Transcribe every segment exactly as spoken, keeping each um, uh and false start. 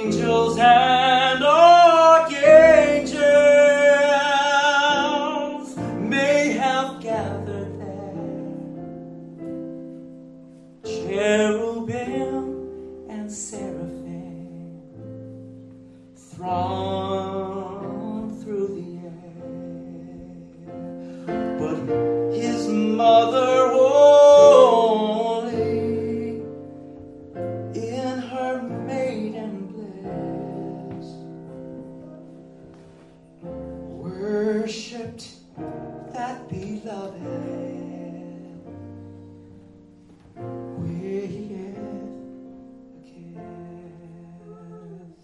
angels and archangels may have gathered there, cherubim and seraphim throng through the air, but his mother only in her maiden bliss worshipped that beloved with a kiss.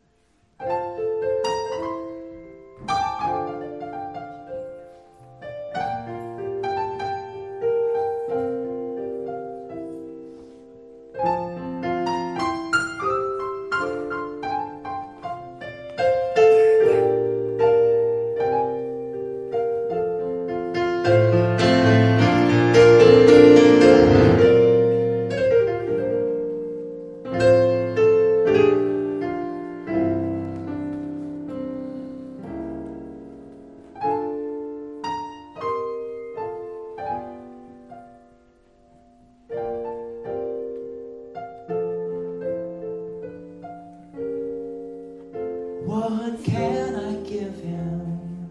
What can I give him,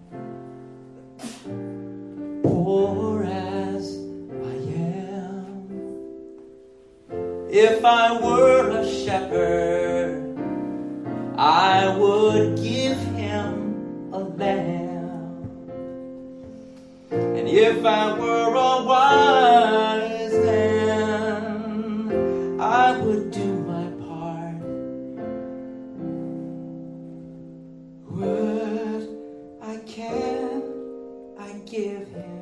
poor as I am? If I were a shepherd, I would give him a lamb. And if I were a wise man, I would do my part. What I can, I give him.